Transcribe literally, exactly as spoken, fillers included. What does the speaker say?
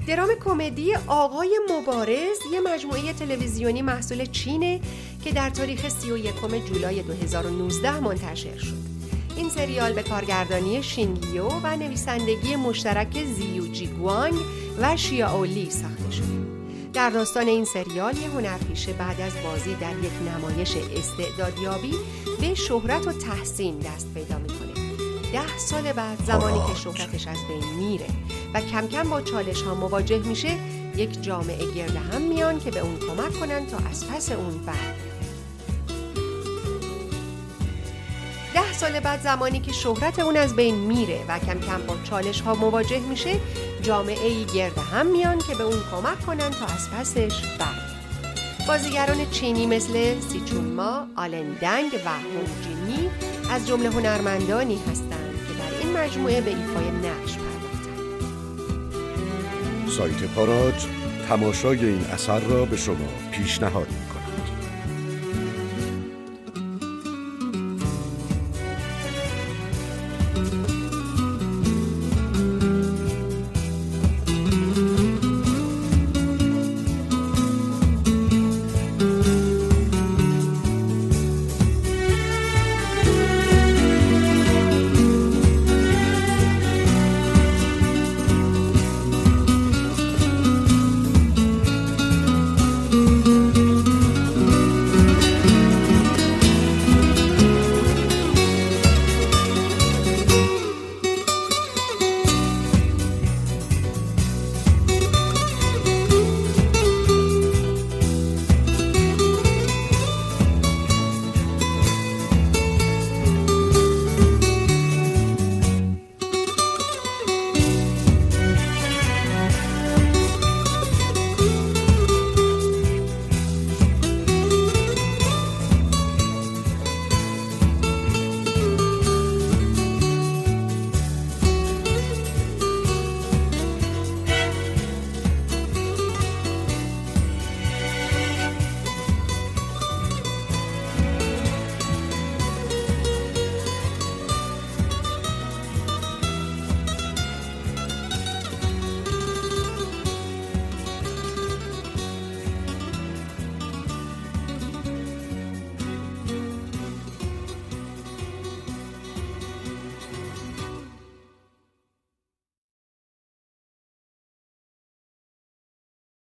درام کمدی آقای مبارز یه مجموعه تلویزیونی محصول چینه که در تاریخ سی و یکم جولای دو هزار و نوزده منتشر شد. این سریال به کارگردانی شینگیو و نویسندگی مشترک زیو جیگوانگ و شیائولی ساخته شده. در داستان این سریال یه هنرپیشه بعد از بازی در یک نمایش استعدادیابی به شهرت و تحسین دست پیدا میکنه. ده سال بعد زمانی که شهرتش از بین میره و کم کم با چالش ها مواجه میشه، یک جامعه گرد هم میان که به اون کمک کنن تا از پس اون برگرده. ده سال بعد زمانی که شهرت اون از بین میره و کم کم با چالش ها مواجه میشه، جامعه گرد هم میان که به اون کمک کنن تا از پسش برگرده. بازیگران چینی مثل سی چون ما، آلن دنگ و هونگ جینی از جمله هنرمندانی هستند که در این مجموعه به ایفای نقش پرداختند. سایت پاراج تماشای این اثر را به شما پیشنهاد می‌کند.